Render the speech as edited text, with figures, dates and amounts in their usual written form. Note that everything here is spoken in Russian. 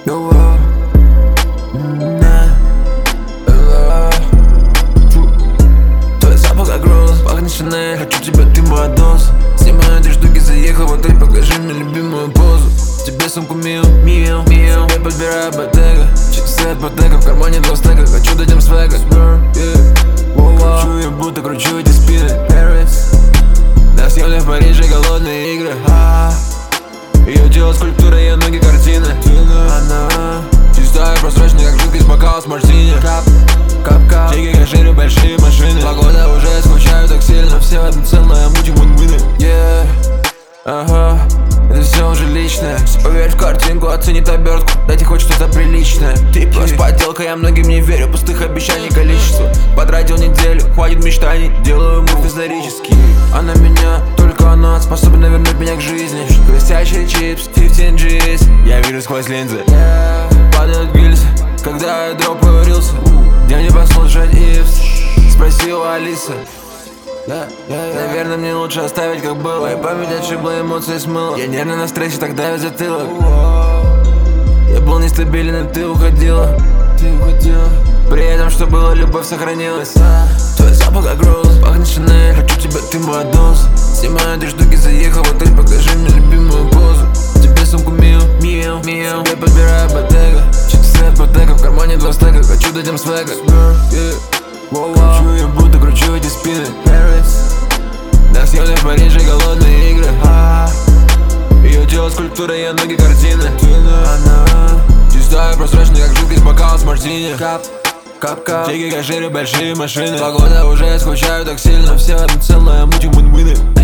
Твой запах как роз, пахнет Шанель. Хочу тебя, ты моя доза. Снимаю 3 штуки, заехал в отель. Покажи мне любимую позу. Тебе сумку Мио, тебе подбираю Bottega. Часы от Bottega, в кармане 2 стека. Хочу дать им свега. Кручу я, будто кручу эти спины. Paris. На съемке в Париже голодные игры. Ее тело скульптура, ее ноги картины. Она чистая, прозрачная, как жидкость бокала с мартини. Кап-кап, чеки, каширы, большие машины. Погода уже скучаю так сильно. Все в одно целое, мутим вин-вины. Ага, это все уже личное. Поверь в картинку, оценит обертку. Дайте хоть что-то приличное. Ты просто подделка, я многим не верю. Пустых обещаний количество. Потратил неделю, хватит мечтаний. Делаю мув исторический. Она меня, только она способна вернуть меня к жизни. Хрустящий чипс, 15 G's. Я вижу сквозь линзы. Падают гильзы, когда я дропаю рилсы. Где мне послушать Ивс? Спросила Алиса. Наверное, мне лучше оставить как было. Моя память отшибла, эмоции смыла. Я нервно на стрессе, так давит затылок. Я был нестабилен, и ты уходила. При этом, что было, любовь сохранилась. Твой запах как роз, пахнет Шанель. Хочу тебя, ты моя доза. Снимаю 3 штуки, заехал в отель. Покажи мне любимую позу. Тебе сумку Мио, тебе подбираю Bottega. Часы от Bottega, в кармане 2 стека. Хочу дать им свега. Кручу я, будто кручу эти спины. Paris. На съемке в Париже голодные игры. Ее тело скульптура, ее ноги картины. Она чистая, прозрачная, как жидкость бокала с мартини. Кап-кап, чеки, каширы, большие машины. Погода уже скучаю так сильно. Все в одно целое, мутим вин-вины.